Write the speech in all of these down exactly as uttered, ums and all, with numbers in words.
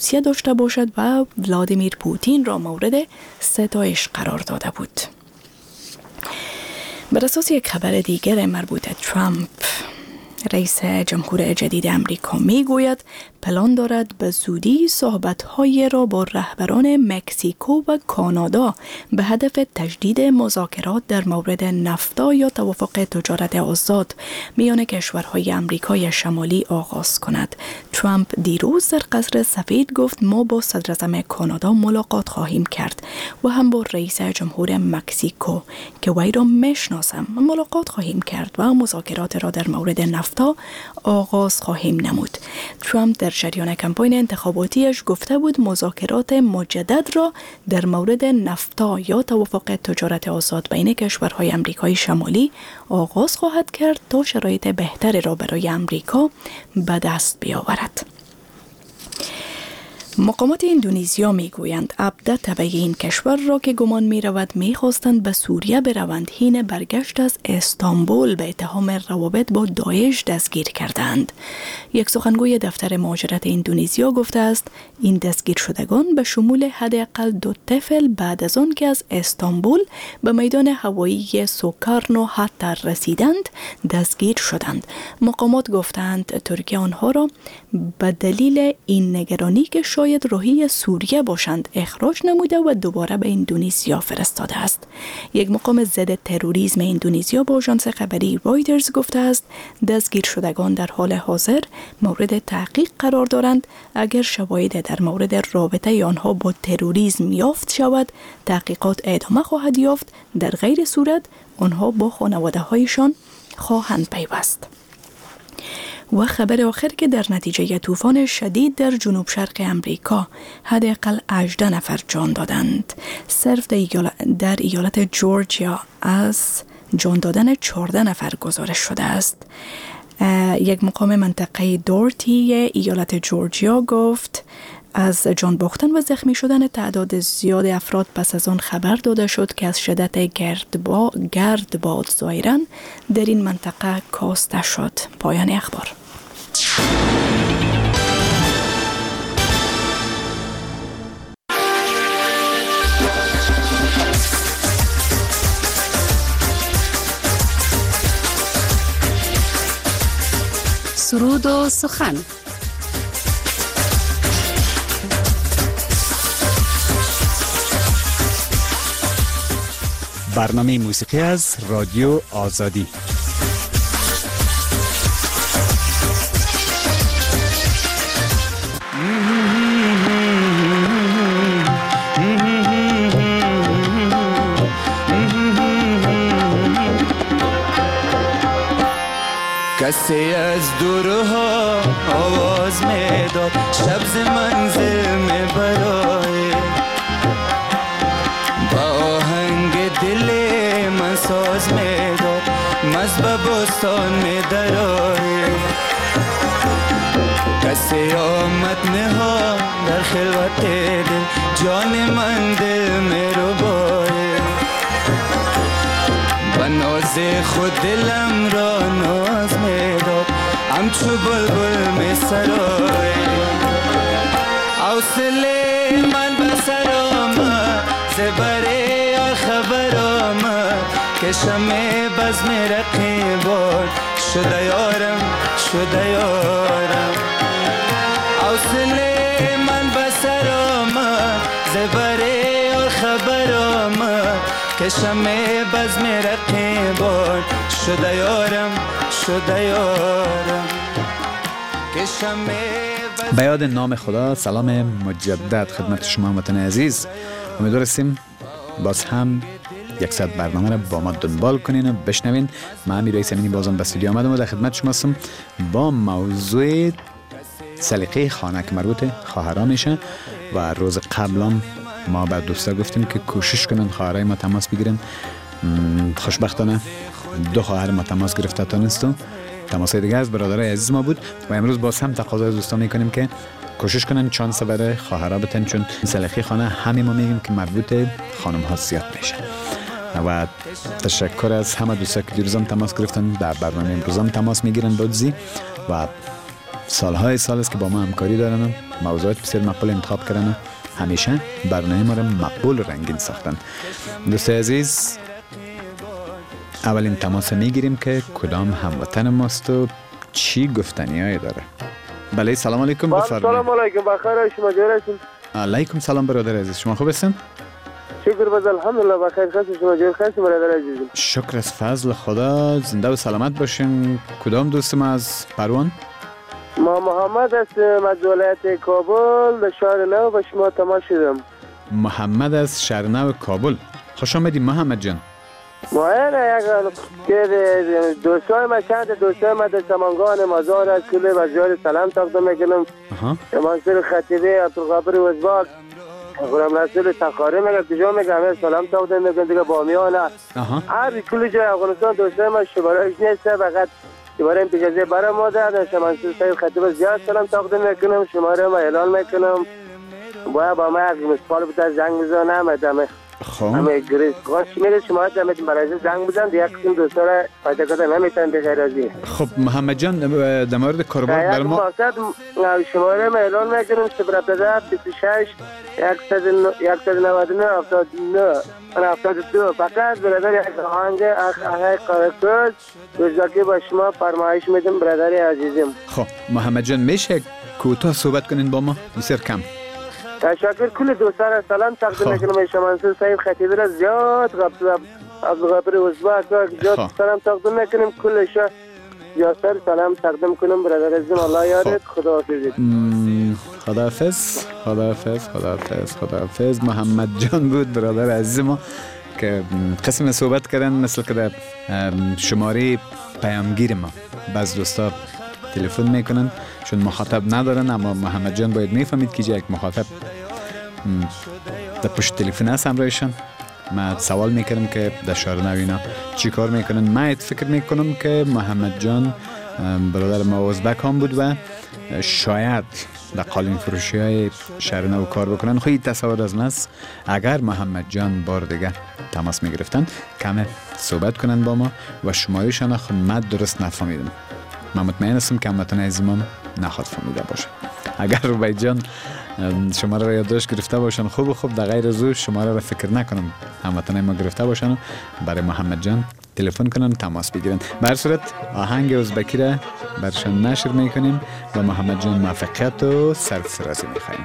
روسیه داشته باشد و ولادیمیر پوتین را مورد ستایش قرار داده بود. بر اساس یک خبر دیگر مربوط به ترامپ، رئیس جمهور جدید امریکا می گوید پلان دارد به زودی صحبت‌های را با رهبران مکزیکو و کانادا به هدف تجدید مذاکرات در مورد نفتا یا توافق تجارت آزاد میان کشورهای امریکای شمالی آغاز کند. ترامپ دیروز در قصر سفید گفت ما با صدراعظم کانادا ملاقات خواهیم کرد و هم با رئیس جمهور مکزیکو که وی را میشناسم ملاقات خواهیم کرد و مذاکرات را در مورد نفتا آغاز خواهیم نمود. ترامپ در جریان کمپاین انتخاباتیش گفته بود مذاکرات مجدد را در مورد نفتا یا توافق تجارت آزاد بین کشورهای امریکای شمالی آغاز خواهد کرد تا شرایط بهتری را برای امریکا به دست بیاورد. مقامات اندونزیا می گویند عبده طبعی این کشور را که گمان می رود می خواستند به سوریه بروند حین برگشت از استانبول به اتهام روابط با داعش دستگیر کردند. یک سخنگوی دفتر مهاجرت اندونزیا گفته است این دستگیر شدگان به شمول حداقل دو طفل بعد از آن که از استانبول به میدان هوایی سوکارنو حتی رسیدند دستگیر شدند. مقامات گفتند ترکیه آنها را به دلیل این نگرانی که شاید راهی سوریه باشند اخراج نموده و دوباره به اندونزیا فرستاده است. یک مقام ضد تروریسم اندونزیا با آژانس خبری رایترز گفته است دستگیر شدگان در حال حاضر مورد تحقیق قرار دارند. اگر شواهد در مورد رابطه آنها با تروریسم یافت شود تحقیقات ادامه خواهد یافت، در غیر صورت آنها با خانواده هایشان خواهند پیوست. و خبر آخر که در نتیجه طوفان شدید در جنوب شرق امریکا حداقل هجده نفر جان دادند. صرف در ایالت جورجیا از جان دادن چهارده نفر گزارش شده است. یک مقام منطقه دورتی ایالت جورجیا گفت از جان باختن و زخمی شدن تعداد زیاد افراد پس از آن خبر داده شد که از شدت گردباد گرد باد ظاهراً در این منطقه کاسته شد. پایان اخبار. سرود و سخن. برنامه موسیقی از رادیو آزادی. کسی از دورها آواز میداد شب ز منزل میبرای با آهنگ دل من ساز میداد مز به بستان میدرای کسی آمد نها در خلوت دل جان من دل میربای و ناز خود دلم را ناز میداد همچو بلبل می سرای حوصله من به سر آمد زبره یا خبر آمد که شمع بزم رقیبان شده یارم شده یارم حوصله من به سر آمد زبره یا خبر آمد که شمع بزم رقیبان شده یارم شده یارم که شمع به یاد نام خدا. سلام مجدد خدمت شما وطن عزیز. امیدواریم باز هم یک ساعت برنامه را با ما دنبال کنین و بشنوین. من امیر رئیس امینی بازم به استودیو آمدم و در خدمت شما هستم با موضوع سلیقه خانه که مربوط خواهران میشه. و روز قبلام ما به دوستا گفتیم که کوشش کنن خواهرای ما تماس بگیرن. خوشبختانه دو خواهر ما تماس گرفته تا نیستو. تماس دیگه از برادرای عزیز ما بود و امروز باز هم تقاضای دوستا میکنیم که کوشش کنن چانس برای خواهرها بتن، چون سلیقه خانه همین ما میگیم که مربوط خانم ها زیاد میشه. و تشکر از همه دوستا که دیروز هم تماس گرفتن، در برنامه امروز هم تماس میگیرن. دوزی و سالهای سال است که با ما همکاری دارن. موضوعات بسیار مقبول انتخاب کردن و همیشه برنامه ما را مقبول و رنگین ساختن. دوست عزیز، اولین تماس میگیریم که کدام هموطن ماست و چی گفتنیایی داره. بله سلام علیکم بفرمایید. سلام علیکم، بخیر شما جوری هستید؟ علیکم سلام برادر عزیز، شما خوب هستین؟ شکر بز الحمدلله بخیر هستم، شما جوری هستید برادر عزیز؟ شکر از فضل خدا، زنده و سلامت باشین. کدام دوست ما از پروان؟ ما محمد هستم از ولایت کابل در شهر نو به شما تماس شدم. محمد از شهر نو کابل، خوش آمدید محمد جان. ما اینه یک دوستای ما چند دوستای ما در سمنگان مزار از کلی وزیر سلام تقدیم میکنم. منصور خطیبی، عبدالغفور وزباک، غلام رسول تخاری میگه کجا میگه همه سلام تقدیم میکنم دیگه بامیان هر کلی جای افغانستان دوستای ما شمارهش نیسته، فقط شماره امتیازی برای ما دادن. منصور سید خطیب زیاد سلام تقدیم میکنم، شماره ما اعلان میکنم. باید با ما یک مسپال بوده زنگ بزنم ادامه خب همه گریز خواست میره شما دمت برای زنگ بزن دیگه قسم دوستا را پیدا کردن نمیتونن به غیر از این. خب محمد جان در مورد کاروبار برای ما مقصد شماره ما اعلان میکنم صفر هفت بیست و شش صد و نود و نه هفتاد و نه هفتاد و دو. فقط برادر یک آهنگ آهنگ کارکتر روزاکی با شما فرمایش میدم برادر عزیزم. خب محمد جان میشه کوتاه صحبت کنین با ما؟ بسیار کم. تشکر. کل دوستان را سلام تقدیم میکنم. منصور سید خطیبی را زیاد عبدالغفور وزباک زیاد سلام تقدیم میکنم. کلش یاسر سلام تقدیم کنم برادر عزیزم. الله یارت. خداحافظ. خداحافظ خداحافظ خداحافظ خداحافظ. محمد جان بود برادر عزیز ما که قسم صحبت کردن مثل که در شماره پیامگیر ما بعض دوستا تلفن میکنن چون مخاطب ندارن، اما محمد جان باید میفهمید که یک مخاطب در پشت تلفن هست همراهشان. من سوال میکردم که در شهر نو اینا چی کار میکنن. من فکر میکنم که محمد جان برادر ما ازبک هم بود و شاید در قالین فروشی های شهر نو کار بکنن. خیلی تصور از من است اگر محمد جان بار دیگه تماس میگرفتن کمه صحبت کنن با ما و شمارهشان خود من درست نفهمیدم. من مطمئن هستم که هموطن عزیزم نخواد فهمیده باشه. اگر روبای جان شماره را یادداشت گرفته باشن خوب خوب، در غیر از او شماره را فکر نکنم هموطن ما گرفته باشن برای محمد جان تلفن کنن تماس بگیرن. به هر صورت آهنگ ازبکی را برشان نشر میکنیم و محمد جان موفقیت و سرفرازی میخوایم.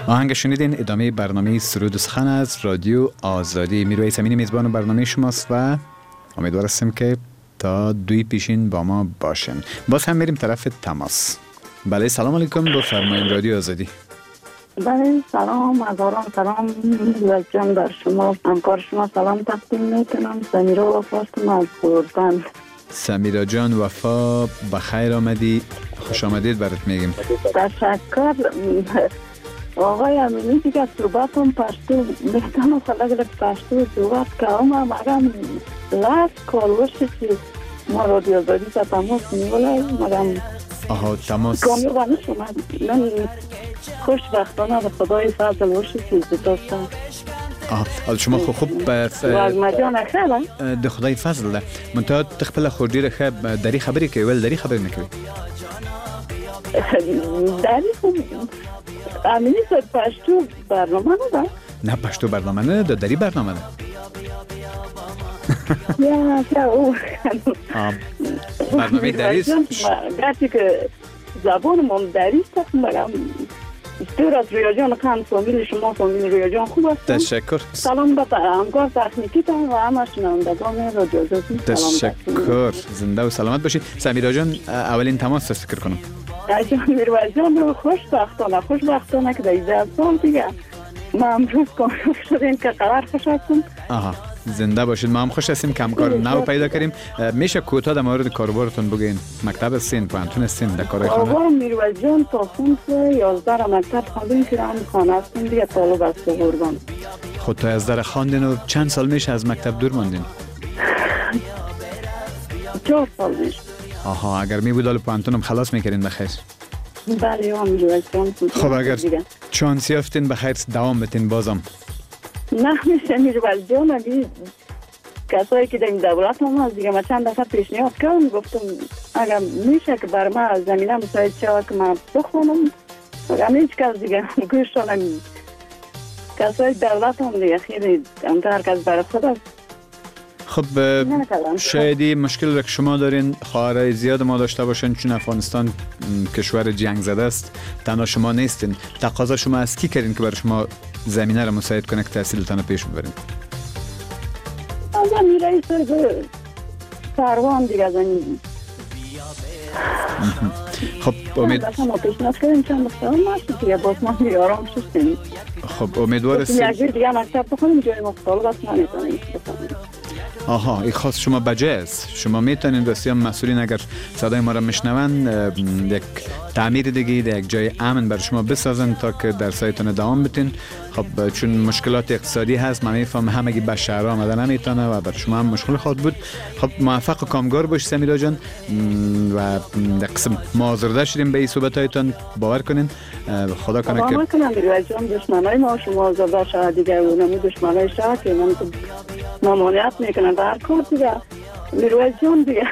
آهنگ شنیدین ادامه برنامه سرود و سخن از رادیو آزادی. میرویس امینی میزبان برنامه شماست و امیدوار هستیم که تا دوی پیشین با ما باشین. باز هم میریم طرف تماس. بله سلام علیکم، بفرمایید رادیو آزادی. بله سلام، هزاران سلام جان بر شما، همکار شما سلام تقدیم میکنم. سمیرا وفاستم از خراسان. سمیرا جان وفا بخیر آمدی، خوش آمدید برات میگیم. تشکر آقای امینی. دیگه صحبتم پشتو میتونم خلاقه پشتو صحبت کنم، مگم لاس کالوشی که ما رادیو آزادی تا تماس میولای مگم آها تماس کامیابا نشم. من خوشبختانه به خدای فضل وشی که زداستم. آها حال شما خو خوب از مجان اخیره ده خدای فضل ده منتها تخپل خوردی رخه داری خبری که ول داری خبری نکوی داری خوب امینی سر پشتو برنامه نده؟ نه پشتو برنامه نه ده داری برنامه نه یا که او برنامه داریست گرچه که زبان ما داریست مگم دور از ریاجان خان فامیل شما فامیل ریاجان خوب هستم. تشکر. سلام به همکار تکنیکی تان و همه شنوندگان رادیو آزادی. تشکر، زنده و سلامت باشید. سمیرا جان اولین تماس است فکر کنم. جان میرویس جان خوشبختانه خوشبختانه که در سال دیگه ما امروز کامیاب شدیم که قرار خوش هستم. آها زنده باشید. ما هم خوش هستیم که همکار نو پیدا کردیم. میشه کوتاه در مورد کاروبارتون بگین؟ مکتب هستین، پانتون هستین، در کارهای خانه؟ کاروبار میرویس جان تا صنف یازده مکتب خواندیم که هم خانه هستیم دیگه طالب است قربان. خود تا یازده خواندین و چند سال میشه از مکتب دور ماندین؟ چهار سال میشه. آها اگر می بود آل پانتونم خلاص میکردین بخیر. بله هم میرویس جان. خب اگر چانس یافتین بخیر دوام بتین بازم. نه میشه میرویس جان اگه کسایی که در این دولت هم هست دیگه ما چند دفعه پیشنهاد کردم گفتم اگر میشه که بر ما زمینه مساعد شود که من بخونم اگر هیچ کس دیگه گوش شدن کسایی دولت هم دیگه خیلی هر کس برای خود است. خب شایدی مشکل را که شما دارین خواهرای زیاد ما داشته باشن چون افغانستان کشور جنگ زده است، تنها شما نیستین. تقاضا شما از کی کردین که برای شما زمینه را مساعد کنه که تحصیلتان پیش ببرین؟ از امیرای سر کاروان دیگه از این خب امید ما پیشنهاد کردیم چند بخواهم ماشید دیگه باز ما میارام شستیم. خب امیدوار هستیم یک جور دیگه مکتب بخونیم جای مختلف است ما نیتونیم بخونیم. آها این خاص شما بجای است. شما میتونین راستی هم مسئولین اگر صدای ما را میشنون یک تعمیر دیگه در یک جای امن برای شما بسازن تا که در سایتون دوام بتین. خب چون مشکلات اقتصادی هست من میفهم همگی به شهر آمدن نمیتونه و برای شما هم مشکل خواهد بود. خب موفق و کامگار باش سمیرا جان و در قسم ما آزرده شدیم به این صحبتایتان باور کنین. خدا کنه که باور کنم میرویس جان دشمنای ما شما آزرده شد دیگه اونمی دشمنای شد که من ممانعت میکنن در کار دیگه میرویس جان دیگه.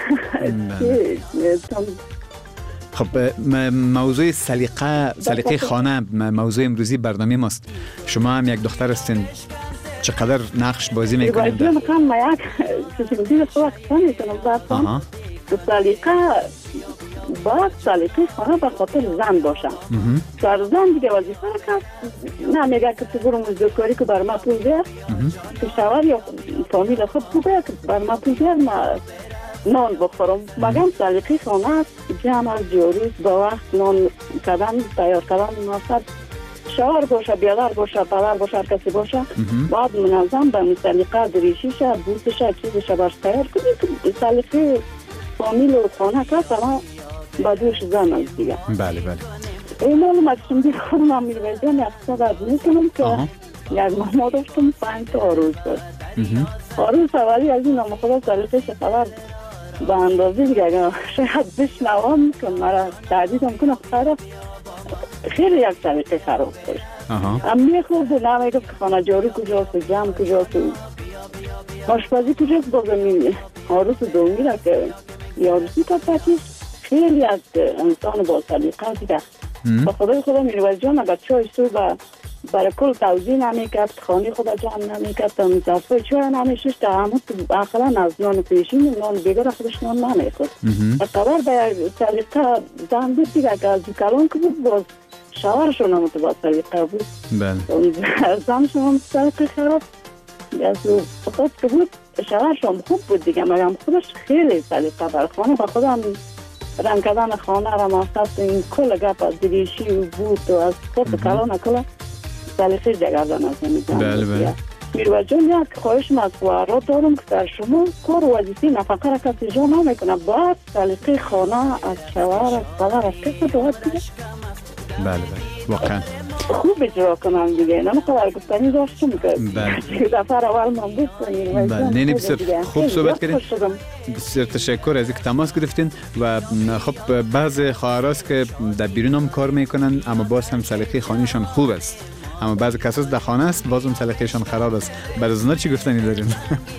خب موضوع سلیقه سلیقه خانه موضوع امروزی برنامه ماست. شما هم یک دختر هستین، چقدر نقش بازی میکنید؟ میرویس جان ما یک چیزی رو کنم میتونم سلیقه باید سلیقه خانه به خاطر زن باشه. سر زن دیگه وظیفه کرد نه میگه که تو برو مزدوری که بر ما پول بیار تو شوهر یا فامیل خود تو بیار که بر ما پول بیار ما نان بخورم. مگم سلیقه خانه جمع از جوروز با وقت نان کردن تیار کردن مناسب شوهر باشه بیادر باشه پدر باشه هر کسی باشه باید منظم به سلیقه دریشیشه بوسشه چیزشه برش تیار کنی که سلیقه فامیل و خانه کرد اما با دوش زن از دیگه. بله بله این معلوم از شما دیگه خودم هم میرویس جان اقتصاد از میکنم که یک ماما داشتم پنج تا آروز داشت. آروز اولی از این هم خدا سلیقه شخبر به اندازه دیگه اگر شاید بشنوام که مرا تعدیدم کنه خراب خیلی یک سلیقه خراب داشت. هم میخورد و نمیگفت که خانه جاری کجاست و جمع کجاست و آشپزی کجاست بازم آروز دومی را که یاروسی تا پتیش خیلی از انسان با سلیقه دیگه. با خدای خدا میرویس جان اگر چای صبح برای کل توضیح نمیکرد خانه خدا جمع نمیکرد تا مزافه چای نمیشش تا همون اخلا از نان پیشین نان بگر خودش نان نمیکرد. قرار به سلیقه زن بود دیگه که از کلان که بود باز شوهرشون هم تو با سلیقه بود. بله. زنشون هم سلیقه خراب. از خود که بود شوهرشون خوب بود دیگه، مگم خودش خیلی سلیقه بر خانه با خودم رنگ کردن خانه را ماساس این کل گپ دریشی و بود و از خود کلان کلا سلیقه جگردن از نمیدونم. بله بله. میروز جان یک خواهش مطبوعات دارم که در شما کار وظیفه نفقه را کسی جا نمیکنه، باید سلیقه خانه از شوهر از پدر از کسی باید دیگه. بله بله واقعا خوب اجرا کنم دیگه، نه مقدر گفتنی داشتم که بله دفعه اول من بود کنیم. بله نه نه بسیار خوب صحبت کردین، بسیار تشکر از اینکه تماس گرفتین و خب بعض خواهراست که در بیرون هم کار میکنن اما باز هم سلیقه خانهشان خوب است، اما بعض کساس در خانه است باز هم سلیقهشان خراب است. بعد از اونا چی گفتنی دارین؟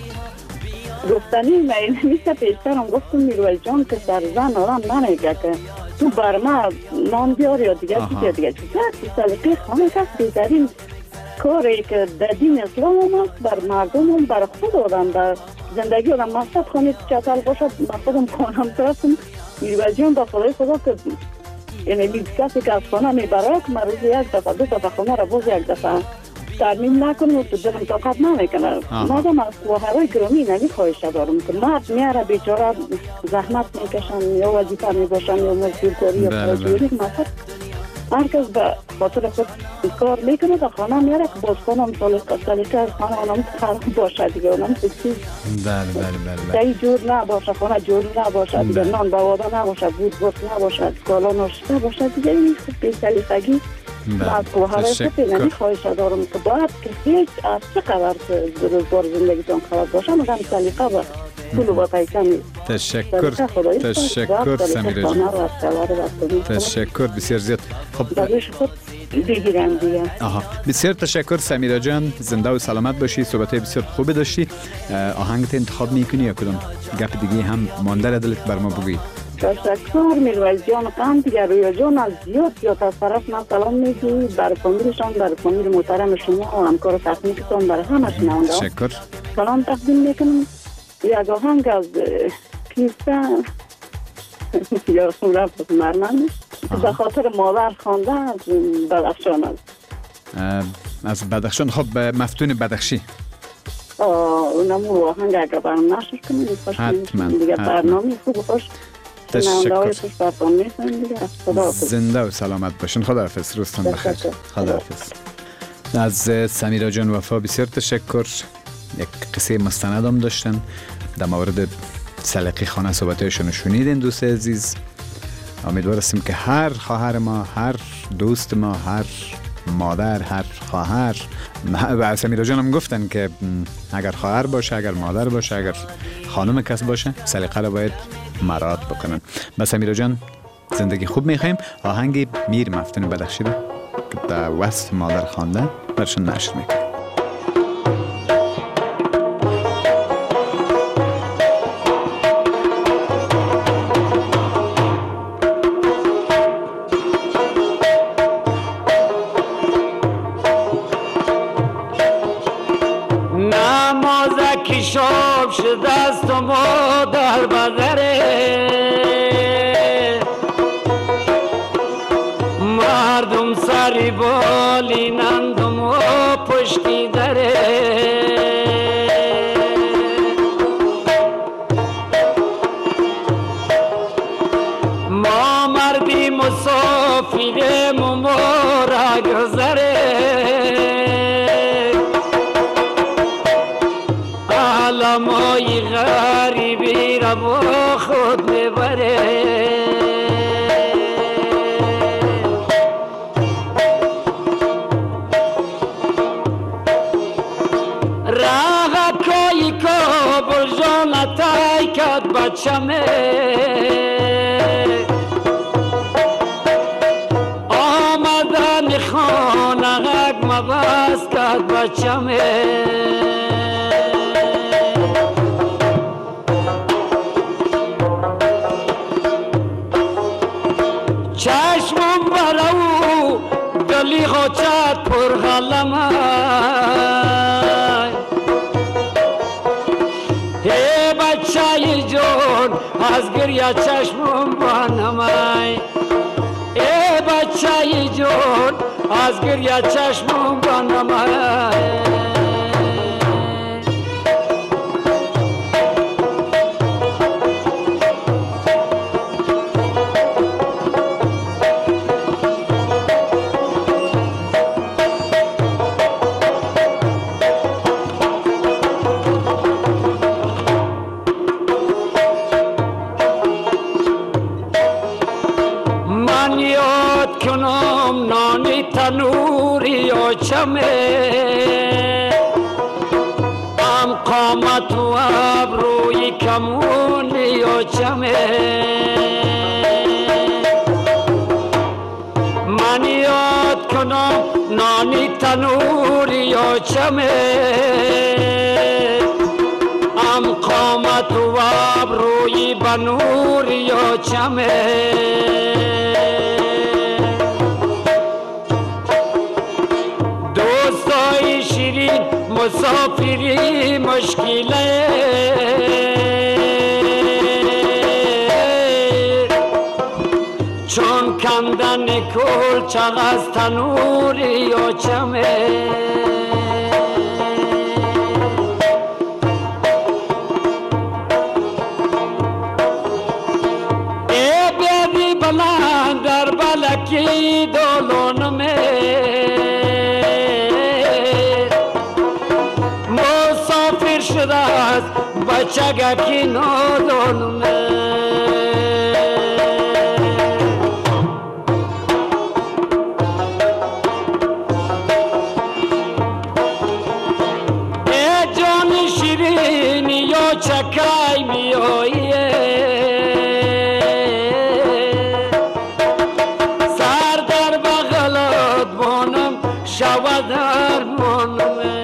گفتنی من میشه پیشترم گفتم میروز جان که در زن آرام نمیگه که تو برما نان بیار یا دیگه چیز دیگه چیز سلیقه خانه که بهترین کاری که در دین اسلام هم است بر مردم هم بر خود آدم در زندگی آدم مقصد خانه چطل باشد. من خودم خانم ترستم میروز جان با خدای خدا که یعنی بیت کسی که از خانه میبره که من روزی یک دفعه دو دفعه خانه را باز یک دفعه ترمیم نکنم و تو دلم طاقت نمیکنه. مادم از خواهرای گرامی نمی خواهش دارم که مرد میاره بیچاره زحمت میکشن یا وظیفه میباشن یا مزدورکاری یا پاجوری مثلا هر کس به خاطر خود کار میکنه در خانه میاره که باز خانم سلیقه از خانه اونم خراب باشه دیگه، اونم سکسی بله بله بله دیگه جور نباشه، خانه جور نباشه دیگه، نان بواده نباشه، بود بود نباشه، کالا ناشته باشه دیگه، این بی سلیقگی از خواهرای خود نمی خواهش دارم که باید که هیچ از چه قدر روزگار زندگیتون خراب باشه مگم سلیقه با پول و با پیسه نیست. تشکر تشکر سمیرا جان، تشکر بسیار زیاد. خب دادش خود بگیرم دیگه. آها بسیار تشکر سمیرا جان، زنده و سلامت باشی، صحبت‌های بسیار خوبی داشتی. آهنگت انتخاب میکنی یا کدوم گپ دیگه هم مانده دلت بر ما بگویی؟ تشکر میروز جان قند دیگر رویا جان از زیاد زیاد از طرف من سلام میگی برای فامیلشان، برای فامیل محترم شما و همکار تکنیکتان، برای همه شنونده تشکر سلام تقدیم میکنم. یک آهنگ از کیسه یا رفت مرمن به خاطر مادر خوانده از بدخشان است. از بدخشان. خب مفتون بدخشی اونم آهنگ اگر برام نشر کنیم حتما دیگه برنامه خوب خوش تشکر. زنده و سلامت باشین. خداحافظ، روزتون بخیر. خداحافظ. از سمیرا جان وفا بسیار تشکر. یک قصه مستند هم داشتن در مورد سلیقه خانه، صحبتایشون شنیدین دوست عزیز. امیدوار هستیم که هر خواهر ما، هر دوست ما، هر مادر، هر خواهر و سمیرا جان هم گفتن که اگر خواهر باشه، اگر مادر باشه، اگر خانم کس باشه سلیقه را باید مراعات بکنن. با سمیرا جان زندگی خوب میخوایم. آهنگ میر مفتون بدخشی را که در وصف مادر خوانده برشون نشر میکنیم. نمازکی شاب شده است و مادر بدره، مردم سری بالینند و ما پشتی دره. ما مردی مسافریم و ما را گذره، علمای غریبی را با خود میبره. راغکای کابل جان تای کد بچمه، آمدن خانه غگ مباز کد بچمه. چشمم برو دلی خوچت پر غلمه، ای بچه جون از گریه چشمم بانمه، ای بچه چای جون از گریه چشمم بانمه تنوری و چمه ام قامت و ابروی کمونی و چمه من یاد کنم نانی تنوری و چمه ام قامت و ابروی بنوری و چمه مسافری مشکله چون کندن کل چغ از تنوری و چمه ای بیدی بلند در بلکی دولونمه شده است بچگکی نادانمه ای جان شیرینی یا چکای میایی سر در بغلت بانم شود در مانمه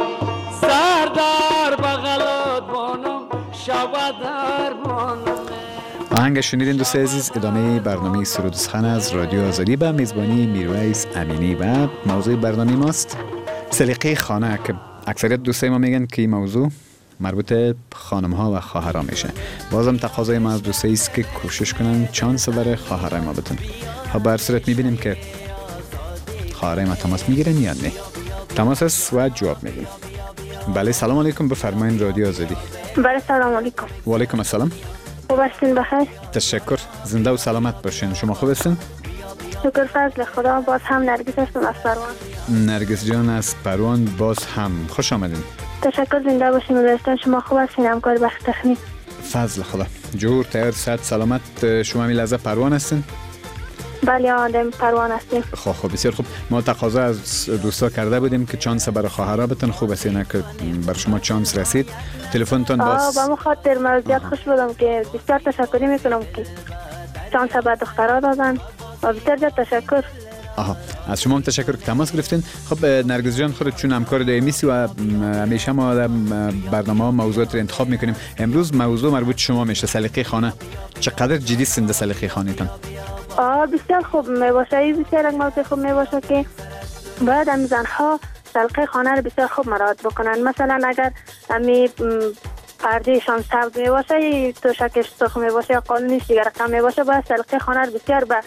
آهنگ شنیدین دوست عزیز. ادامه برنامه سرود و سخن از رادیو آزادی به میزبانی میرویس امینی و موضوع برنامه ماست سلیقه خانه که اکثریت دوستای ما میگن که این موضوع مربوط خانم ها و خواهرها میشه. بازم تقاضای ما از دوستایی است که کوشش کنن چانس برای خواهرای ما بتن. ها به هر صورت میبینیم که خواهرای ما تماس میگیرن یا نه. تماس است و جواب میدیم. بله سلام علیکم، بفرمایید رادیو آزادی. بله سلام علیکم. و علیکم السلام. خوب هستین بخیر؟ تشکر، زنده و سلامت باشین. شما خوب هستین؟ شکر فضل خدا. باز هم نرگس هستم از پروان. نرگس جان از پروان، باز هم خوش آمدین. تشکر، زنده باشین. مدرستان شما خوب هستین؟ همکار بخش تخنیک فضل خدا. جور تیار صحت سلامت. شما می لحظه پروان هستین؟ بله آدم پروان هستیم. خب خب بسیار خوب. ما تقاضا از دوستا کرده بودیم که چانس برای خواهرها بتن. خوب است اینا که بر شما چانس رسید. تلفنتون باز با خاطر موضوعیت خوش بودم که بسیار تشکر میکنم که چانس به دخترها دادن و بسیار زیاد تشکر. آها، از شما هم تشکر که تماس گرفتین. خب نرگس جان، خودت چون همکار دائمیسی و همیشه ما در برنامه ها موضوعات رو انتخاب میکنیم، امروز موضوع مربوط شما میشه، سلیقه خانه. چقدر جدی سند سلیقه خانه‌تان؟ آه بسیار خوب میباشه. بسیار یک موضوع خوب میباشه که باید هم زنها سلیقه خانه رو بسیار خوب مراعات بکنن. مثلا اگر امی پردهشان سبز میباشه، توشکش سرخ میباشه یا قالینش دیگر رقم میباشه، باید سلیقه خانه رو بسیار به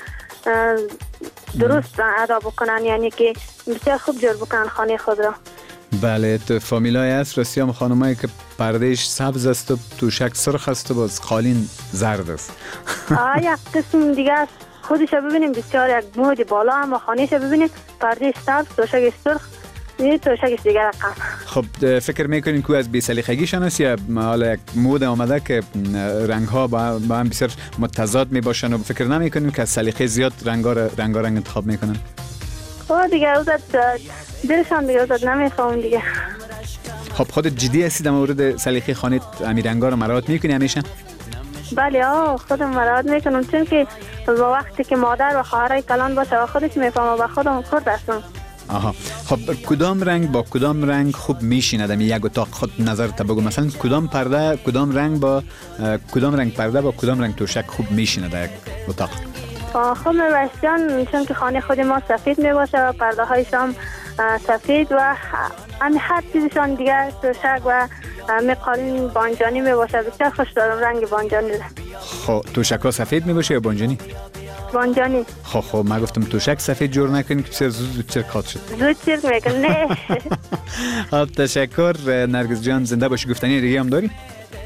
درست ادا بکنن، یعنی که بسیار خوب جور بکنن خانه خود را. بله، تو فامیلای هست راستی هم خانمایی که پردهش سبز است و توشک سرخ است و باز قالین زرد است. آه یک قسم دیگه است خودش ببینیم بسیار یک مود بالا، اما خانهش ببینیم پردهش سبز، توشک سرخ، یه توشکش دیگر رقم. خب فکر میکنین که از بی‌سلیقگیشان است یا حالا یک مود آمده که رنگ ها با هم بسیار متضاد می باشن و فکر نمیکنین که از سلیقه زیاد رنگا رنگا رنگ انتخاب میکنن؟ خب دیگه اوزد دلشان دیگه اوزد نمیفهمون دیگه. خب خودت جدی هستی در مورد سلیقه خانه امی رنگا رو مراعات میکنی همیشه؟ بله آه خودم مراعات میکنم، چون که با وقتی که مادر و خواهرای کلان باشه و خودش میفهمه و خودم خورد هستم. آها، خب کدام رنگ با کدام رنگ خوب میشینه در یک اتاق؟ خود نظر تا بگو، مثلا کدام پرده کدام رنگ با کدام رنگ پرده با کدام رنگ توشک خوب میشینه در یک اتاق؟ خب میباشن، چون که خانه خود ما سفید میباشه و پرده هایشان سفید و همه هر چیزشان دیگه توشک و همه قالین بانجانی میباشه. بسیار خوش دارم رنگ بانجانی. خب توشک ها سفید میباشه یا بانجانی؟ اسفانجانی. خب خب من گفتم توشک سفید جور نکنین که بسیار زود زود چرک خاط شد. زود چرک میکن نه. خب تشکر نرگس جان، زنده باشی. گفتنی دیگه هم داری؟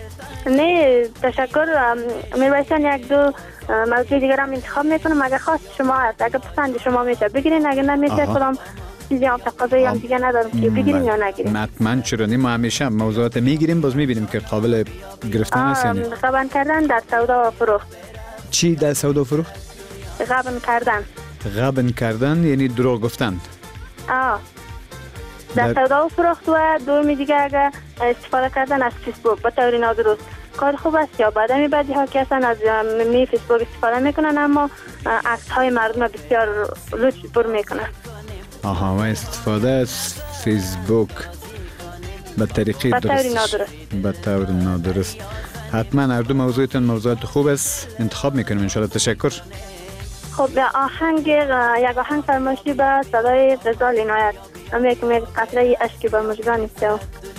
نه تشکر. میربایشان یک دو موضوع دیگر هم انتخاب میکنم اگر خواست شما هست، اگر پسند شما میشه بگیرین، اگر نمیشه کدام چیزی هم تقاضایی هم دیگه ندارم که بگیرین یا نگیرین. حتما چرا نی، ما همیشه موضوعات میگیریم باز میبینیم که قابل گرفتن است یعنی. غبن کردن در سودا و فروخت. چی در سودا و فروخت؟ غبن کردن. غبن کردن یعنی دروغ گفتن. آه در سودا و فروخت و دومی دیگه اگر استفاده کردن از فیسبوک به طور نادرست. کار خوب است یا بعد می بعدی ها که اصلا از می فیسبوک استفاده میکنن اما عکس های مردم بسیار لوچ پر میکنن. آها، و استفاده از فیسبوک به طریقی درست به طور نادرست. حتما هر دو موضوعتون موضوعات خوب است، انتخاب میکنیم انشاءالله. تشکر. خب آهنگ یک آهنگ فرمایشی به صدای غزال عنایت، اما یک میگه قطره اشکی بر مژگان است.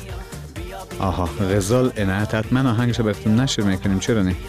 آها، غزال عنایت. حتما آهنگش براتون نشر میکنیم، چرا نه؟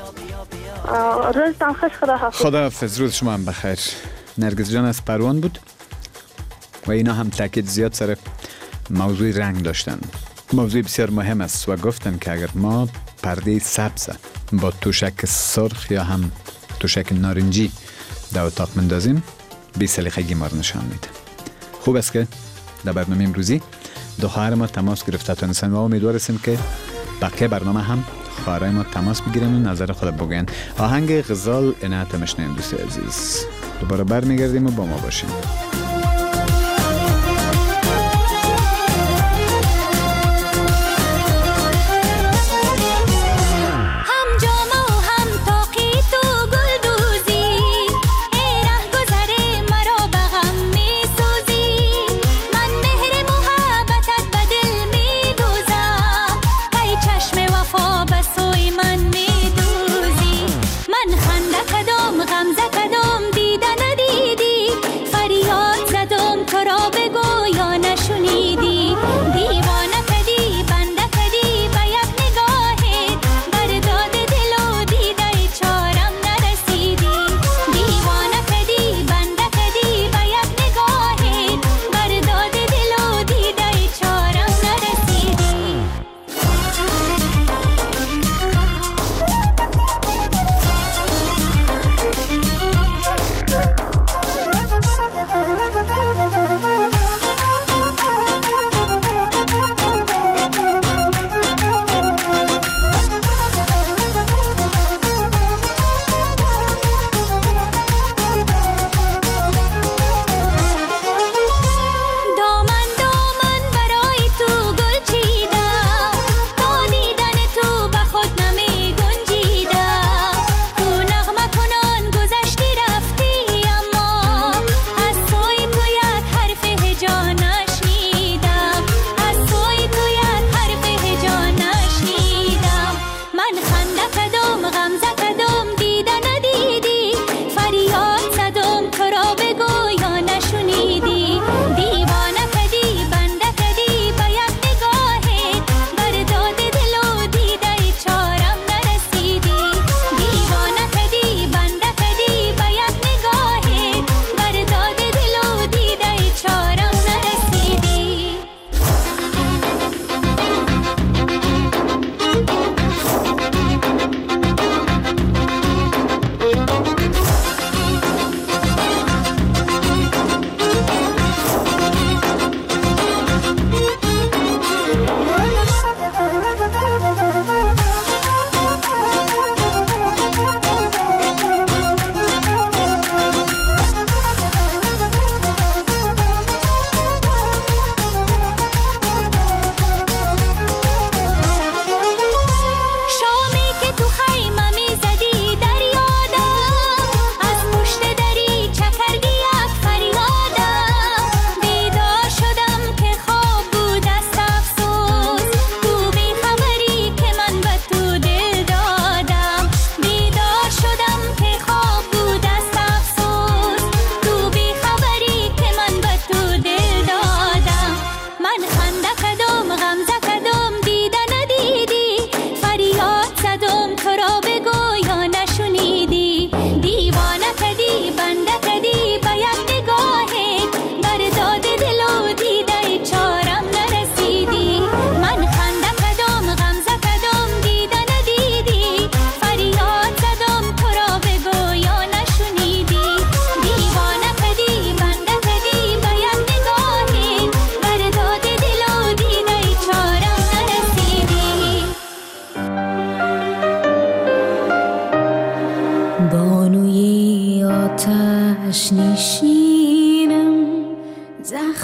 روزتان خوش. خدا حافظ. خدا حافظ، روز شما هم بخیر. نرگس جان از پروان بود و اینا هم تاکید زیاد سر موضوع رنگ داشتن. موضوع بسیار مهم است و گفتن که اگر ما پرده سبز با توشک سرخ یا هم توشک نارنجی در اتاق مندازیم، بی سلیقگی ما رو نشان میده. خوب است که در برنامه امروزی دو خواهر ما تماس گرفته تونستن و امیدوار هستیم که بقیه برنامه هم خواهرای ما تماس بگیرن و نظر خود بگوین. آهنگ غزال عنایت مشنویم دوست عزیز. دوباره برمیگردیم و با ما باشیم. غمزه کدام دیده ندیدی، فریاد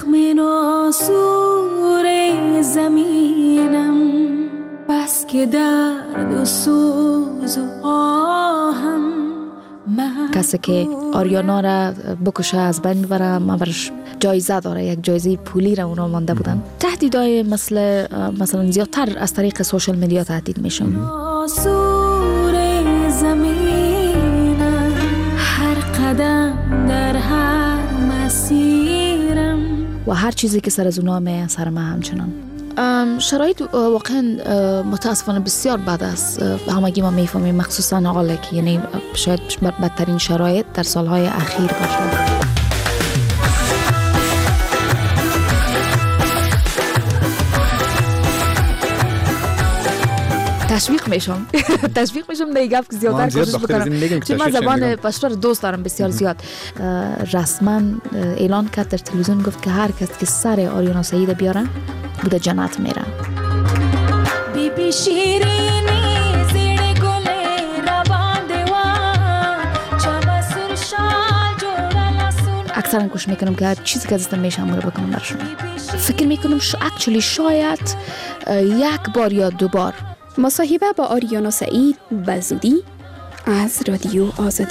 زخم ناسور زمینم، بس که درد و سوز و آهم. کسی که آریانا را بکشه از بین ببره، ما برش جایزه داره، یک جایزه پولی را اونا مانده بودن. تهدیدهای مثل مثلا زیادتر از طریق سوشال میدیا تهدید میشن. سور زمینم، هر قدم در هر مسیرم، و هر چیزی که سر از اونا می سر ما همچنان. شرایط واقعا متاسفانه بسیار بد است. همگی ما میفهمیم، مخصوصا حالا که یعنی شاید بدترین شرایط در سالهای اخیر باشه. تشویق میشم تشویق میشم دیگه که زیادتر کوشش بکنم، چون من زبان پشتو رو دوست دارم بسیار زیاد. رسما اعلان کرد در تلویزیون، گفت که هر کس که سر آریانا سعید بیاره بوده جنت میره. بی بی شیرینی زیر گل روان دیوان، چابا سر شال جوره لسون. اکثرا کوشش میکنم که هر چیزی که ازم میشه امور بکنم برشون. فکر میکنم اکچولی شاید یک بار یا دو بار مصاحبه با آریانا سعید به زودی از رادیو آزادی.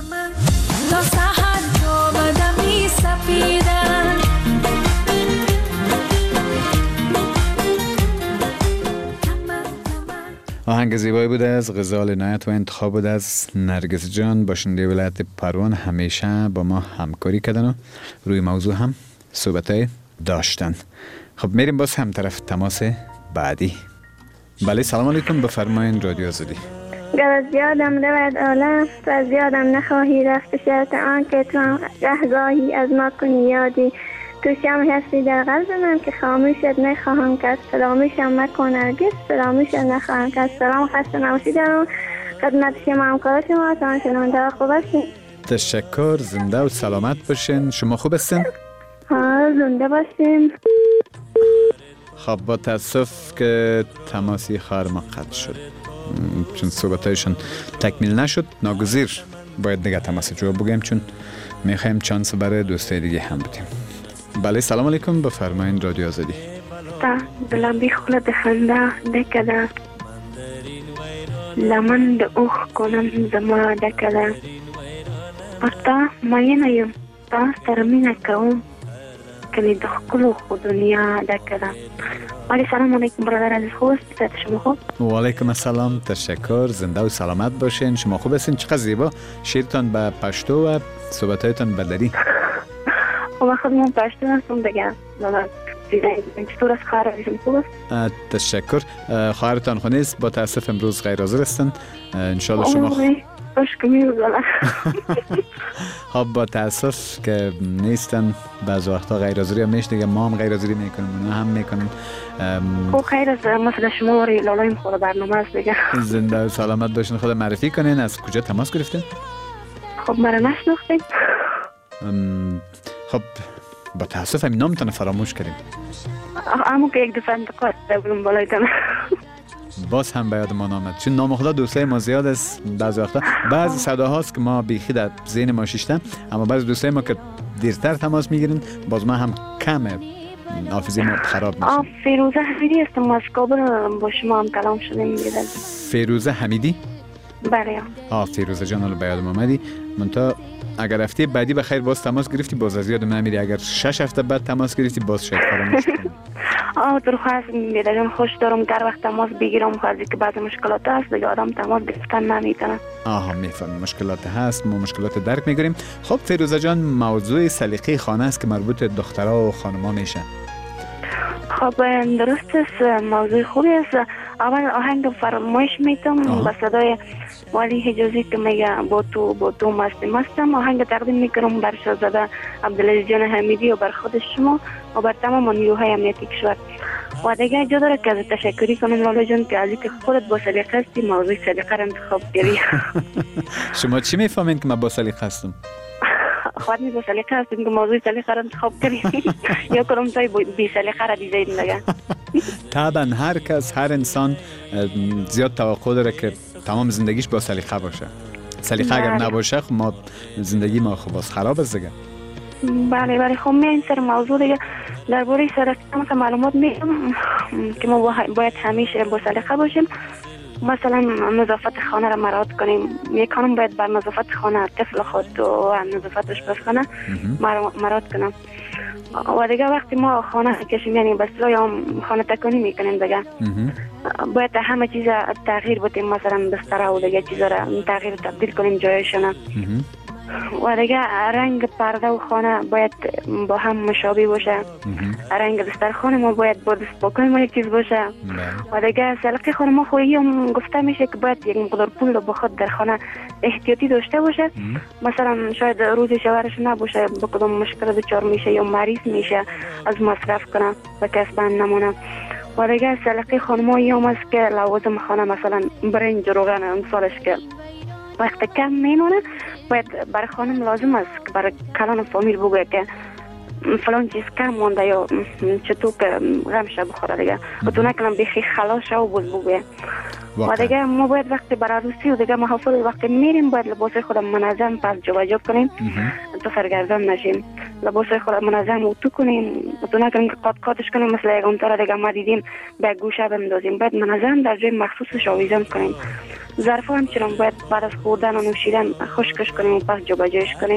آهنگ زیبایی بوده از غزال عنایت و انتخاب بوده از نرگس جان، باشنده ولایت پروان. همیشه با ما همکاری کردن و روی موضوع هم صحبتای داشتن. خب میریم باز هم طرف تماس بعدی. بله سلام علیکم، بفرمایین رادیو آزادی. گر زیادم رود عالم و زیادم نخواهی رفت، شرط آن که تو گهگاهی از ما کنی یادی. تو شمع هستی در قلب من که خاموشت نخواهم کرد، فراموشم مکن هرگز، فراموشت نخواهم کرد. سلام، خسته نباشید دارم خدمت شما همکار شما، تان شنونده خوب هستین؟ تشکر، زنده و سلامت باشین. شما خوب هستین؟ ها زنده باشین. خب با تاسف که تماسی خواهر ما قطع شد، چون صحبتایشون تکمیل نشد. ناگزیر باید دیگه تماس جواب بگیم، چون میخوایم چانس برای دوستای دیگه هم بدیم. بله سلام علیکم، بفرمایین رادیو آزادی. تا دلم بی خلد خنده دکده، لمن د اوخ کنم زما دکده، پرتا ماینه یم تا سره مینه کوم کلی د ښکلو خو دنیا دکده. ولی سلام علیکم برادر عزیز، خوب هستید؟ شما خوب؟ و علیکم السلام، تشکر، زنده و سلامت باشین. شما خوب هستین؟ چقدر زیبا شعرتان به پشتو و صحبتایتان به دری. خب خودمون پشتو هستم دیگه. چطور است خواهر عزیزم، خوب است؟ تشکر. خواهرتان خو نیست، با تاسف امروز غیر حاضر هستن. انشالله شما خ... خب با تاسف که نیستن، بعض وقتا غیر حاضری هم میشه دیگه، ما هم غیر حاضری میکنیم، اونا هم میکنن. خب خیر از مثلا شما وری لالایم خود برنامه است دیگه. زنده و سلامت باشین. خود معرفی کنین، از کجا تماس گرفتین؟ خب مرا نشناختین؟ خب با تاسف همین نامتان فراموش کردیم. اما که یک دفعه انتقاد بگم بالایتان باز هم به یاد ما نامد، چون نام خدا دوستای ما زیاد است. بعضی وقتا بعضی صداهاست که ما بیخی در ذهن ما شیشتن، اما بعضی دوستای ما که دیرتر تماس میگیرن، باز ما هم کم حافظه ما خراب میشه. آه فیروزه حمیدی هستم از کابل، با شما هم کلام شدیم دیگه. فیروزه حمیدی؟ بله. آه فیروزه جان رو به یاد ما آمدی. منتها اگر هفته بعدی بخیر باز تماس گرفتی، باز از یادم نمیری. اگر شش هفته بعد تماس گرفتی، باز شاید فراموش کنی. آه تو خواست میدادم، خوش دارم در وقت تماس بگیرم، خواهدی که بعض مشکلات هست دیگه آدم تماس گرفتن نمیتونه. آها میفهم، مشکلات هست، ما مشکلات درک میگیریم. خب فیروزه جان، موضوع سلیقه خانه است که مربوط به دخترها و خانم‌ها میشه. خب درست است، موضوع خوبی است. اول آهنگ فرمایش میتم با صدای ولی حجازی که میگه با تو با تو مستی مستم. آهنگ تقدیم میکنم بر شاهزاده عبدالعزیز جان حمیدی و بر خود شما و بر تمام نیروهای امنیتی کشور. و دیگه جا داره که از تشکری کنم لالا جان که از اینکه خودت با سلیقه هستی، موضوع سلیقه را انتخاب کردی. شما چی میفهمین که من با سلیقه هستم؟ خواهد می با سلیقه هستیم که موضوع سلیقه را انتخاب کردیم یا کنم تای بی سلیقه را دیزاین لگه. طبعا هر کس، هر انسان زیاد توقع داره که تمام زندگیش با سلیقه باشه. سلیقه اگر نباشه، خب ما زندگی ما خب باز خراب است دیگه. بله بله خب میایم سر موضوع دیگه. درباره سرطان مثلا معلومات میدم که ما باید همیشه با سلیقه باشیم. مثلا نظافت خانه را مراعات کنیم. یک خانم باید بر نظافت خانه طفل خود و نظافتش بخونه مراعات کنم. و دیگه وقتی ما خانه کشیم یعنی بس یا خانه تکانی میکنیم دیگه باید همه چیز تغییر بدیم. مثلا بستر و دیگه چیزا را تغییر تبدیل کنیم جایشون. و دیگه رنگ پرده و خانه باید با هم مشابه باشه. رنگ دسترخوان ما باید با دست پاکی ما یک چیز باشه. و دیگه سلیقه خانه ما خویی هم گفته میشه که باید یک مقدار پول با خود در خانه احتیاطی داشته باشه. مثلا شاید روز شوهرش نباشه با کدام مشکل دچار میشه یا مریض میشه از مصرف کنه و کسب نمونه. و دیگه سلیقه خانمایی هم است که لوازم خانه مثلا برنج روغن امثالش که وقت کم مینونه باید برای خانم لازم است که برای کلان فامیل بگوید که فلان چیز کم مونده یا چطور که غمشه بخوره دیگه و تو نکنم بخی خلاص شو و بز بگوید. و دیگه ما باید وقتی برای عروسی و دیگه محافل وقتی میریم باید لباس خودم منظم پس جابجا کنیم تا سرگردان نشیم. لباس خودم منظم اتو کنیم و تو نکنیم که قات قاتش کنیم مثل یک اونطور دیگه ما دیدیم به گوشه بندازیم. باید منظم در جای مخصوصش آویزان کنیم. ظرف هم چرا باید بعد از خوردن و نوشیدن خشکش کنیم و پس جابجاش کنیم.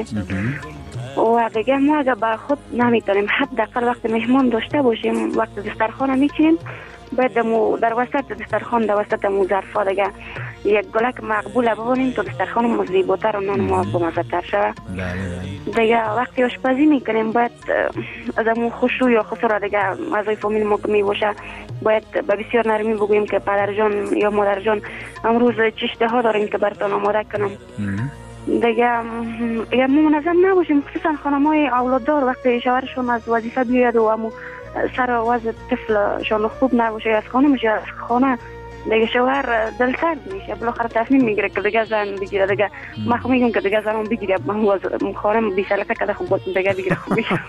و دیگه ما اگر بر خود نمیتونیم حداقل وقتی مهمان داشته باشیم وقتی دسترخوان میچینیم باید در وسط دسترخوان در وسط مو ظرفا دیگه یک گلک مقبول ببونیم تا دسترخوان ما زیباتر و نان ما بامزه‌تر شود. دیگه وقتی آشپزی میکنیم باید از امو خشوع یا خسرا دیگه اعضای فامیل ما که میباشه باید به بسیار نرمی بگوییم که پدر جان یا مادر جان امروز چشته ها داریم که براتون آماده کنم. دیگه اگر ما منظم نباشیم خصوصا خانم‌های اولاددار وقتی شوهرشون از وظیفه بیاد و امو سر وضع طفلشان خوب نباشه از خانه میشه از خانه دیگه شوهر دلسرد میشه بالاخره تصمیم میگیره که دیگه زن بگیره. دیگه ما خب میگم که دیگه زنم بگیره من خانم بی سلیقه کده خوب دیگه بگیره خوب میشه.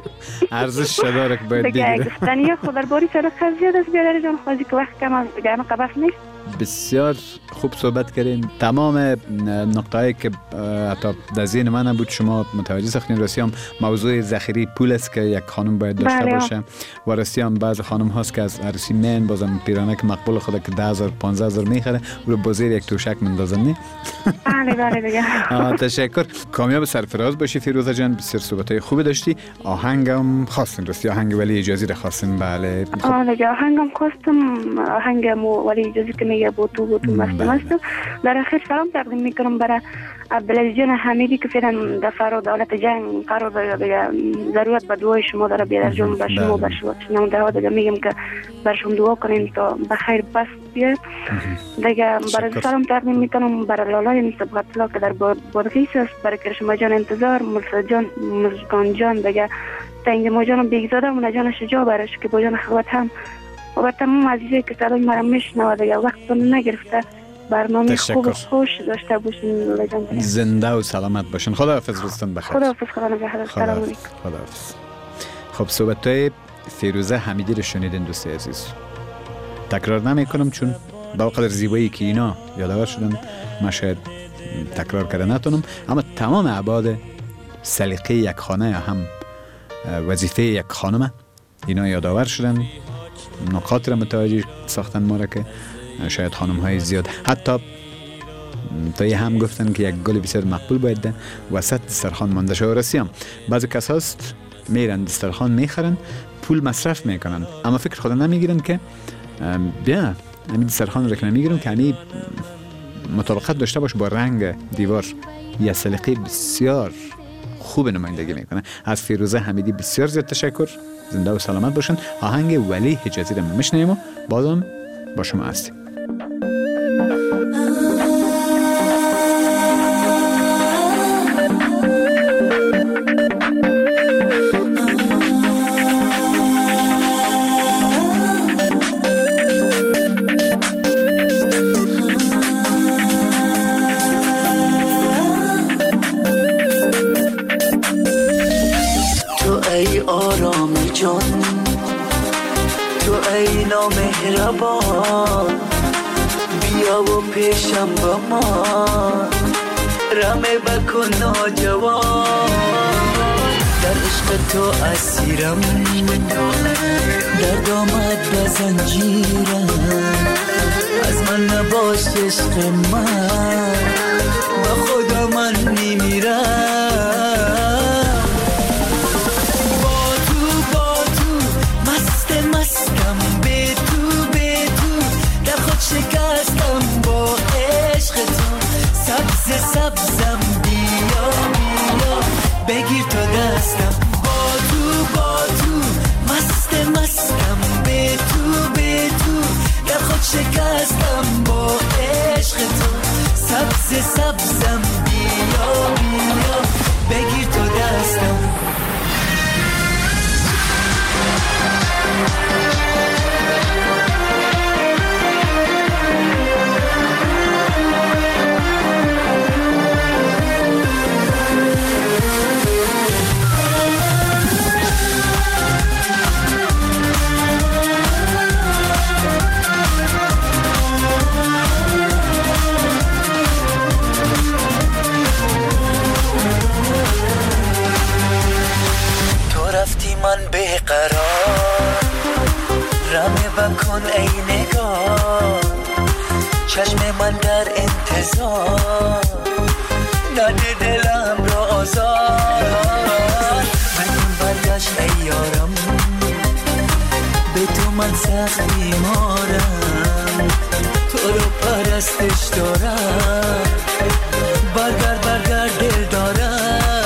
ارزش شداره که باید بگیره. دیگه گفتنیه خود درباره سلیقه زیاد است بیادر جان خوازی که وقت کم از دیگه اما قبس نیست. بسیار خوب صحبت کردین. تمام نقطه‌ای که حتی در ذهن من بود شما متوجه ساختین. راستی هم موضوع ذخیره پول است که یک خانم باید داشته بله. باشه و راستی هم بعض خانم هاست که از عروسی مین بازم پیرانک مقبول خود که ده هزار پانزده هزار میخره و با زیر یک توشک مندازن نه. بله بله دیگه. تشکر. کامیاب سرفراز باشی فیروزه جان. بسیار صحبت‌های خوبی داشتی. آهنگم خواستین راستی آهنگ ولی اجازی را خواستین. بله. آه دیگه آهنگم خواستم آهنگم ولی اجازی که میگه با تو با تو مست مست. در آخر سلام تقدیم میکنم برای عبدالعزیز جان حمیدی که فعلا در فرا دولت جنگ قرار داره دیگه ضرورت به دعای شما داره بیادر جان به شما به شنونده ها دیگه میگم که برشون دعا کنین تا بخیر پس بیاد دیگه. برای سلام تقدیم میکنم برای لالای صبغت الله که در بادغیس است، برای کرشما جان انتظار، مرسد جان، مزگان جان دیگه، تنگ ما جان بیگزاده و جان شجاع برش که با جان خوات هم و تمام عزیزی که صدای مرا میشنوه دیگه وقتتون نگرفته برنامه خوب و خوش داشته باشین. زنده و سلامت باشین. خداحافظ روزتون بخیر. خداحافظ. خدا نگهدار. سلام علیکم. خداحافظ. خب صحبت‌های فیروزه حمیدی رو شنیدین دوست عزیز. تکرار نمی‌کنم چون با قدر زیبایی که اینا یادآور شدن من شاید تکرار کرده نتونم، اما تمام ابعاد سلیقه یک خانه یا هم وظیفه یک خانم اینا یادآور شدن. نکات را متوجه ساختن ما را که شاید خانم های زیاد حتی تا یه هم گفتن که یک گل بسیار مقبول باید ده وسط دسترخوان مانده شود. راستی هم بعضی کس هست میرن دسترخوان میخرن پول مصرف میکنن اما فکر خود نمیگیرن که بیا همین دسترخوان رکن میگیرن که همین مطابقت داشته باشه با رنگ دیوار. یه سلیقه بسیار خوب نمایندگی میکنه. از فیروزه حمیدی بسیار زیاد تشکر. زنده و سلامت باشن. آهنگ ولی حجازی رو میشنیم و بازم با شما هستیم. تو ای آرام جان، تو ای نامهربان، بیا و پیشم بمان، رمه بکن ناجوان، در عشق تو اسیرم، در دامت بزنجیرم، از من نباش عشق من، با خدا من میمیرم. با تو با تو مست مستم، به تو به تو در خود شکستم، با عشق تو سبز سبزم، بیا بیا بگیر تو دستم. با تو با تو مست مستم، به تو به تو در خود شکستم، با عشق تو سبز سبزم، بیا بیا بگیر تو دستم. من بقرار رمه بکن ای نگاه، چشم من در انتظار، نده دلم را آزار. من برگشت ای یارم، به تو من سخت بیمارم، تو رو پرستش دارم، برگرد برگرد دل دارم.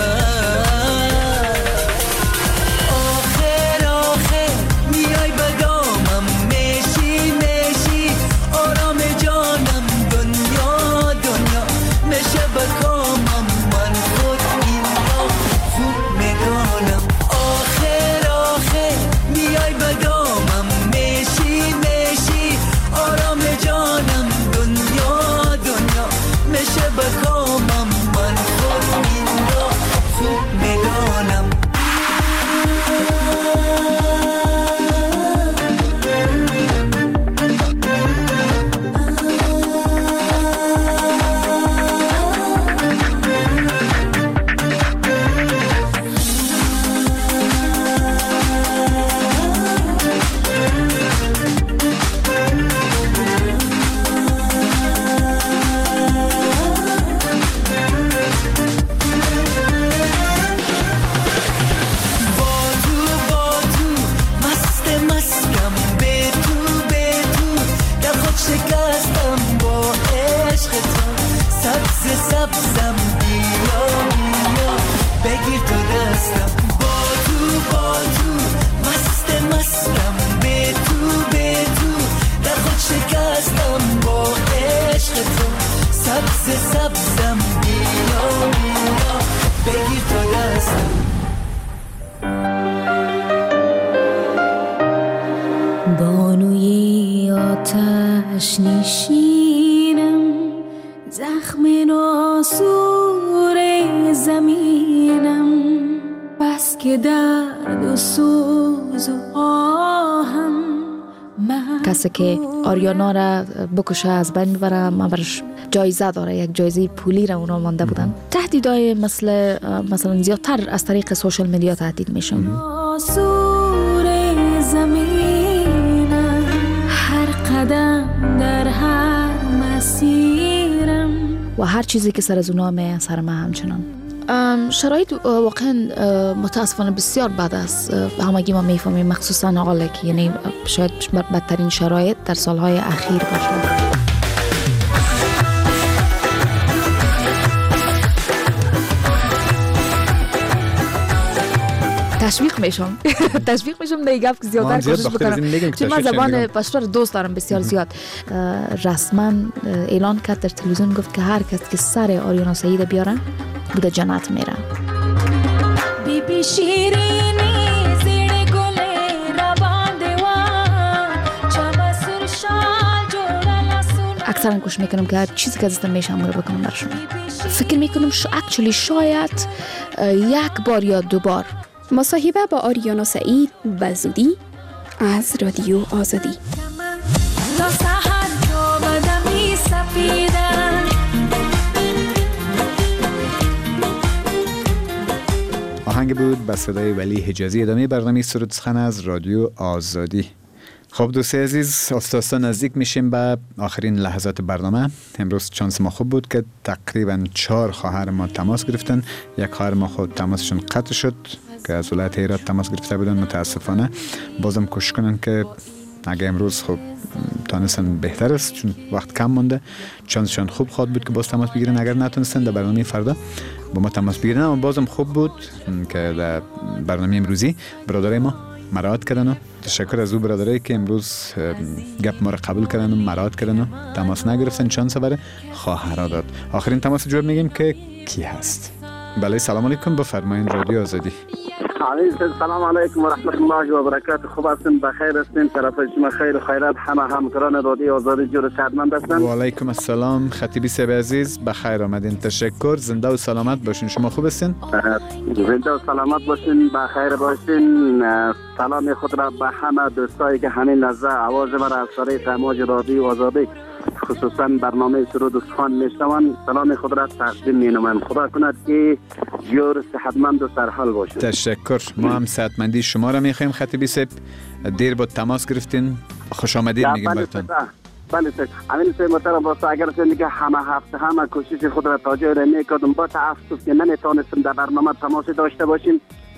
بانوی آتش نشینم، زخم ناسور زمینم، بس که درد و سوز و آهم. کسی که آریانا را بکشه از بین ببره، من برش جایزه داره، یک جایزه پولی را اونا مانده بودن. تهدیدهای مثل مثلا زیادتر از طریق سوشال میدیا تهدید میشن. سور زمینم، هر قدم در هر مسیرم، و هر چیزی که سر از اونا می سر ما همچنان. شرایط واقعا متاسفانه بسیار بد است، همگی ما میفهمیم، مخصوصا حالا که یعنی شاید بدترین شرایط در سالهای اخیر باشه. تشویق میشم تشویق میشم دیگه که زیادتر کوشش بکنم، چون من زبان پشتو رو دوست دارم بسیار زیاد. رسما اعلان کرد در تلویزیون، گفت که هر کس که سر آریانا سعید بیاره بوده جنت میره. بی بی شیرینی زیر گل روان دیوان، چمسر شال جوره لسون. اکثرا کوشش میکنم که هر چیزی که ازتون میشم رو بکنم برشون. فکر میکنم شو اکچولی شاید یک بار یا دو بار مصاحبه با آریانا سعید به زودی از رادیو آزادی. آهنگ آهنگ بود به صدای ولی حجازی. ادامه برنامه سرود سخن از رادیو آزادی. خب دوستی عزیز، آستا آستا نزدیک میشیم به آخرین لحظات برنامه. امروز چانس ما خوب بود که تقریبا چهار خواهر ما تماس گرفتن. یک خواهر ما خود تماسشون قطع شد که از ولایت هرات تماس گرفته بودن. متاسفانه بازم کوشش کنن که اگه امروز خب تانستن بهتر است، چون وقت کم مونده. چانسشون خوب خواد بود که باز تماس بگیرن. اگر نتونستن در برنامه فردا با ما تماس بگیرن، اما بازم خوب بود که در برنامه امروزی برادرای ما مراعات کردن. و تشکر از او برادرایی که امروز گپ ما را قبول کردن و مراعات کردن و تماس نگرفتن. چانس برای خواهرها داد. آخرین تماس جواب میگیم که کی هست. بله سلام علیکم، بفرمایید رادیو آزادی. سلام علیکم و رحمت الله و برکاته. خوب هستین؟ بخیر هستین؟ طرف شما خیر و خیرات. همه همکاران رادیو آزادی جور صحتمند هستن. و علیکم السلام خطیبی صاحب عزیز، بخیر آمدین. تشکر. زنده و سلامت باشین. شما خوب هستین؟ زنده و سلامت باشین، بخیر باشین. سلام خود را به همه دوستایی که همین لحظه آواز مرا از طریق امواج رادیو آزادی خصوصا برنامه سرود و سخن میشنوند سلام خود را تقدیم مینمایم. خدا کند که جور صحتمند و سرحال باشید. تشکر. ما هم صحتمندی شما را میخوایم خطیبی صاحب. دیر با تماس گرفتین، خوش آمدید میگیم براتون. بله سر امین سر محترم، واسه اگر که همه هفته همه کوشش خود را تاجر میکردم، با تاسف که نمیتونستم در برنامه تماس داشته باشیم.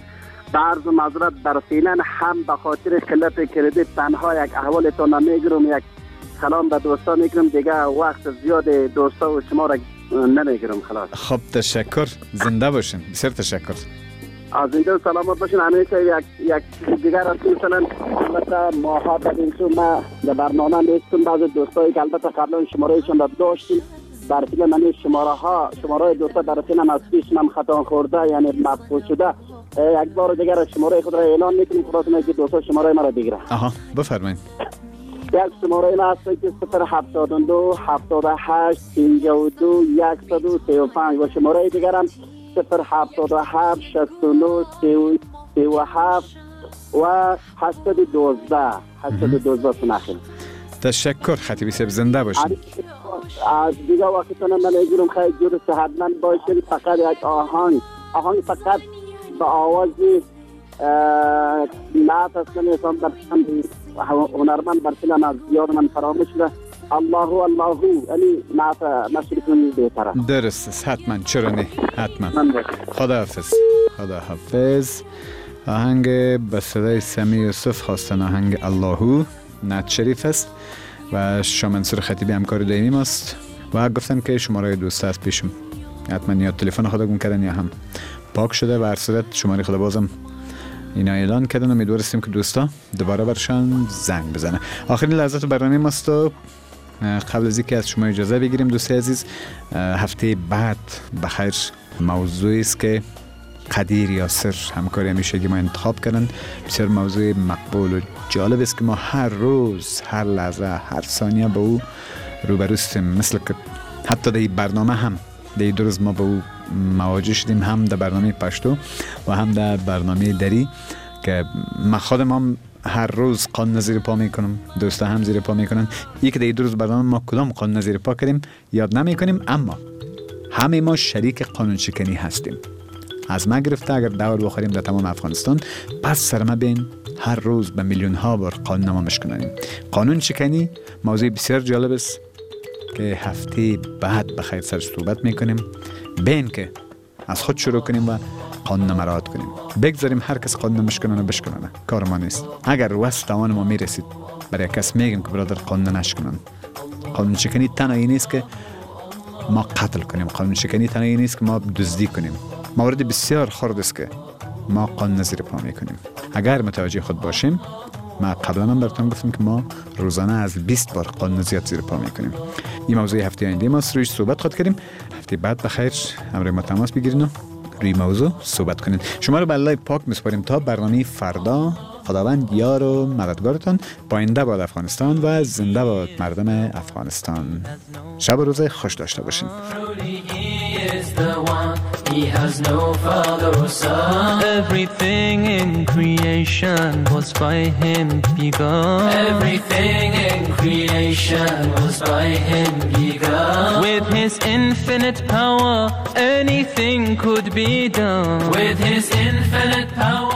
عرض معذرت در فعلا هم به خاطر قلت کردیت تنها یک احوالتون نمیگیرم، یک سلام به دوستان میکنم دیگه، وقت زیاد دوستا و شما را نمیگیرم. خلاص. خب تشکر. زنده باشین. بسیار تشکر. از اینجا سلامت باشین. همیشه یک یک چیز دیگر است، مثلا مثلا ماها بدین سو ما در برنامه نیستم. بعضی دوستایی که البته قبلا شمارهشون را داشتیم، در فیلم من شماره ها شماره دوستا در فیلم از پیش من خطا خورده یعنی مفقود شده. یک بار دیگر شماره خود را اعلان میکنیم. خدا کنه که دوستا شماره ما را بگیرن. آها بفرمایید. یک شماره ما هست که صفر هفتاد و دو هفتاد و هشت پنجاه و دو صد و سی و پنج و شماره دیگر هم صفر هفتاد و هفت شصت و نه سی و هفت و هشتصد و دوازده هشتصد و دوازده سنخیم. تشکر خطیبی صاحب، زنده باشین. از دیگه وقتتون من نگیرم، خیلی جور صحتمند باشین. فقط یک آهنگ آهنگ فقط با آوازی نعت است نمیتونم در هنرمند بر فیلم از یاد من فراموش شده. الله الله یعنی نعت نشر کنی بهتره. درست است، حتما. چرا نه، حتما. خدا حافظ. خدا حافظ. آهنگ به صدای سمی یوسف خواستن، آهنگ الله نعت شریف است و شاه منصور خطیبی همکار دائمی ماست و گفتن که شماره دوست است پیشم. حتما یا تلفن خدا گم کردن یا هم پاک شده و هر صورت شماره خدا بازم اینا اعلان کردن. امیدوارستیم که دوستا دوباره برشان زنگ بزنه. آخرین لحظات برنامه ماست و قبل از اینکه از شما اجازه بگیریم دوستی عزیز، هفته بعد بخیر موضوعی است که قدیر یاسر همکاری همیشگی ما انتخاب کردن. بسیار موضوع مقبول و جالب است که ما هر روز هر لحظه هر ثانیه با او روبروستیم. مثل که حتی در این برنامه هم در دو روز ما با او مواجه شدیم، هم در برنامه پشتو و هم در برنامه دری، که من خودم هم هر روز قانون زیر پا میکنم، دوستا هم زیر پا میکنن. یک که در دو روز برنامه ما کدام قانون زیر پا کردیم یاد نمیکنیم، اما همه ما شریک قانون شکنی هستیم. از ما گرفته اگر دور بخوریم در تمام افغانستان، پس سر ما بین هر روز به میلیون ها بار قانون ما مشکنیم. قانون شکنی موضوع بسیار جالب است که هفته بعد بخیر سرش صحبت میکنیم. بین که از خود شروع کنیم و قانون مراعات کنیم، بگذاریم هر کس قانون مشکنانه بشکنانه، کار ما نیست. اگر واسه توان ما میرسید برای کس میگیم که برادر قانون نشکنن. قانون شکنی تنهایی نیست که ما قتل کنیم، قانون شکنی تنهایی نیست که ما دزدی کنیم. مورد بسیار خرد است که ما قانون زیر پا میکنیم. اگر متوجه خود باشیم، ما قبلا هم براتون گفتم که ما روزانه از بیست بار قانون زیاد زیر پا میکنیم. این موضوع هفته آینده ما رویش صحبت خود کردیم. هفته بعد بخیر همراه ما تماس بگیرین و روی موضوع صحبت کنین. شما رو به الله پاک میسپاریم تا برنامه فردا. خداوند یار و مددگارتان. پاینده باد افغانستان و زنده باد مردم افغانستان. شب و روز خوش داشته باشین. He has no father or son. Everything in creation was by him begun. Everything in creation was by him begun. With his infinite power anything could be done. With his infinite power